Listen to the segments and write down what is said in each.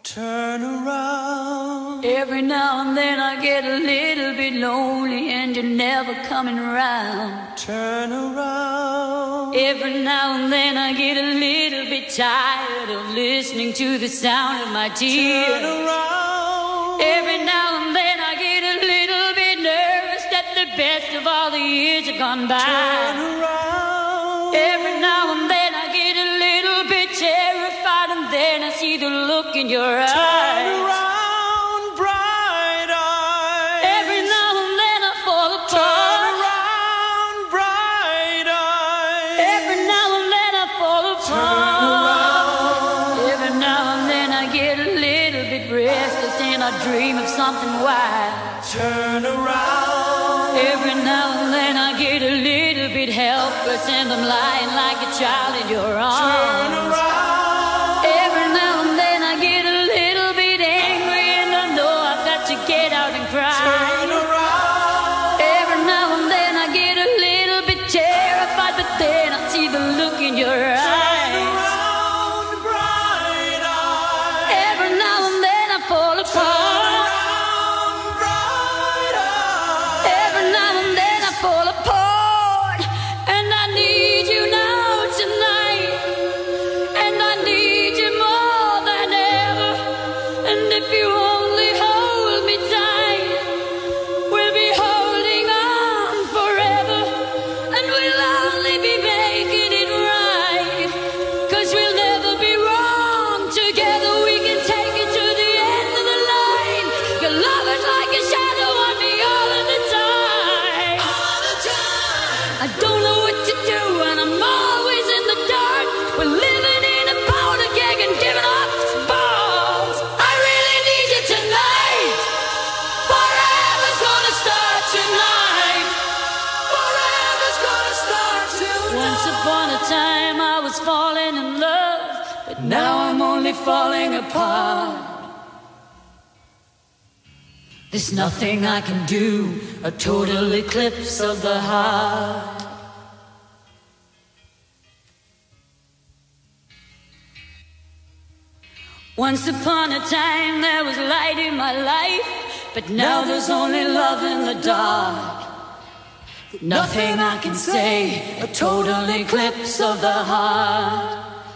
Turn around. Every now and then I get a little bit lonely and you're never coming around. Turn around. Every now and then I get a little bit tired of listening to the sound of my tears. Turn around. Every now and then I get a little bit nervous that the best of all the years have gone by. Turn around. Every now and then I get a little bit terrified, and then I see the look in your eyes. Turn around, bright eyes. Every now and then I fall apart. Turn around, bright eyes. Every now and then I fall apart. Turn around. Every now and then I get a little bit restless and I dream of something wild. Turn around. Every now and then I get a little bit helpless and I'm lying like a child in your arms. Turn around. Every now and then I get a little bit angry and I know I've got to get out and cry. Turn around. Every now and then I get a little bit terrified, but then I see the look in your Turn eyes. around, bright eyes. Every now and then I fall Turn apart. around, bright eyes. Every now and then I fall apart. And I need you now tonight. And I need you more than ever. And if you only hold me tight, we'll be holding on forever. And we'll only be making it right. 'Cause we'll never be wrong. Together we can take it to the end of the line. Your love is like a shadow on me all of the time. All the time. I don't know what to do and I'm always in the dark. We're living in a powder keg and giving off balls. I really need you tonight. Forever's gonna start tonight. Forever's gonna start tonight. Once upon a time I was falling in love, but now I'm only falling apart. There's nothing I can do, a total eclipse of the heart. Once upon a time there was light in my life, but now there's only love in the dark. Nothing I can say, a total eclipse of the heart.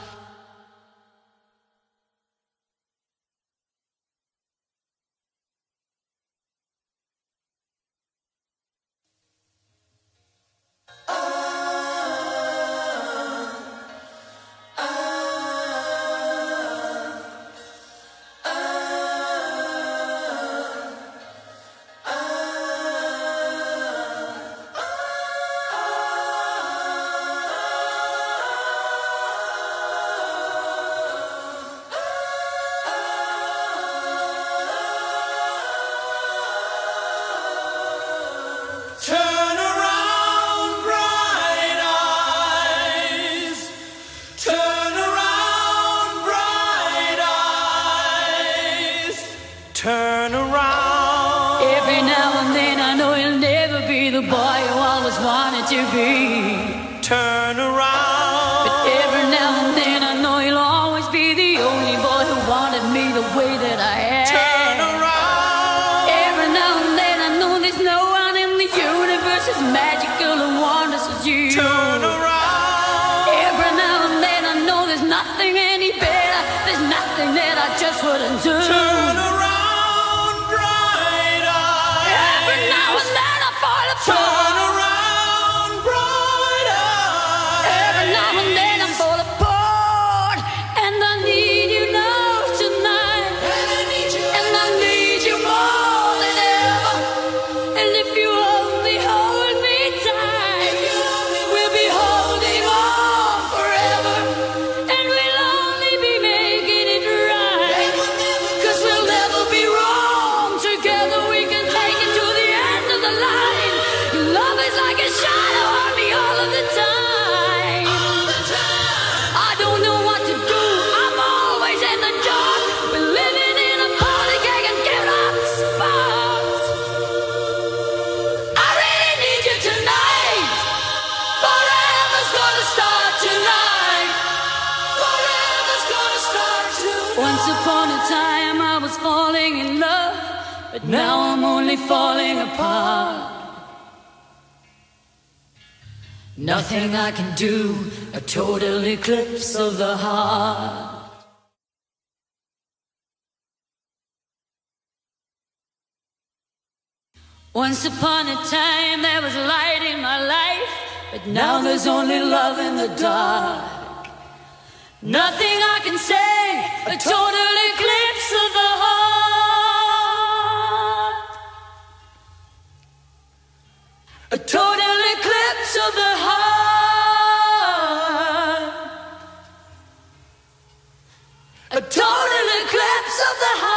Turn around, bright eyes. Turn around, bright eyes. Turn around. Every now and then I know you'll never be the boy you always wanted to be. Turn around. But every now and then I know you'll always be the only boy who wanted me the way that I am. Turn around. Every now and then I know there's no one in the universe as magical and wondrous as you. Turn around. Every now and then I know there's nothing any better. There's nothing that I just wouldn't do. Turn around, bright eyes. Every now and then I fall apart. Turn around, bright eyes. Every now and then I fall apart. And I need you now tonight. And I need you. And I need you more than ever. And if you only hold me tight, we'll be holding on forever. And we'll only be making it right. 'Cause Once upon a time I was falling in love, but now I'm only falling apart. Nothing I can do, a total eclipse of the heart. Once upon a time there was light in my life, but now there's only love in the dark. Nothing I can say, a total eclipse of the heart. A total eclipse of the heart. A total eclipse of the heart.